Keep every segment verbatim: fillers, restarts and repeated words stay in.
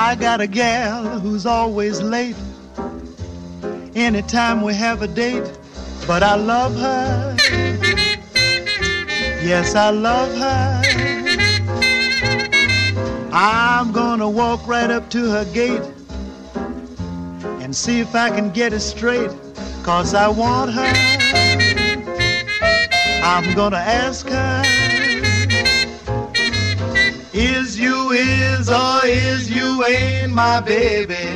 I got a gal who's always late anytime we have a date, but I love her. Yes, I love her. I'm gonna walk right up to her gate and see if I can get it straight, 'cause I want her. I'm gonna ask her, is you is or is you ain't my baby?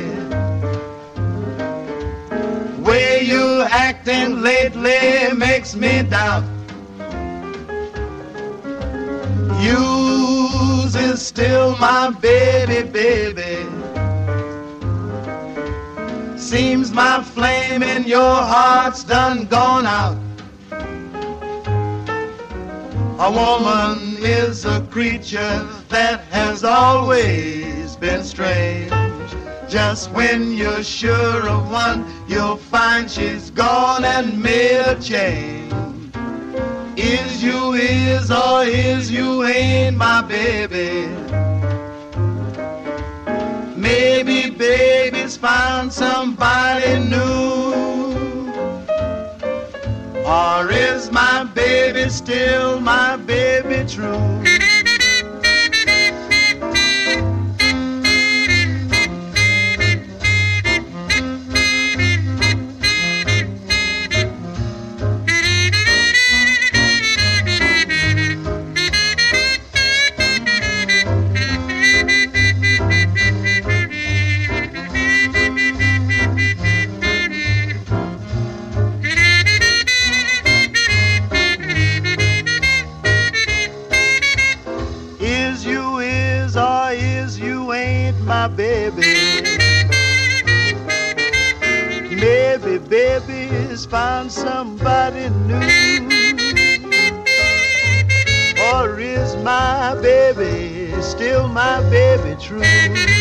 Way you acting lately makes me doubt. You's is still my baby, baby. Seems my flame in your heart's done gone out. A woman is a creature that has always been strange. Just when you're sure of one, you'll find she's gone and made a change. Is you is or is you ain't my baby? Maybe baby's found somebody new. Or is my baby still my baby true? My baby, maybe baby's found somebody new. Or is my baby still my baby true?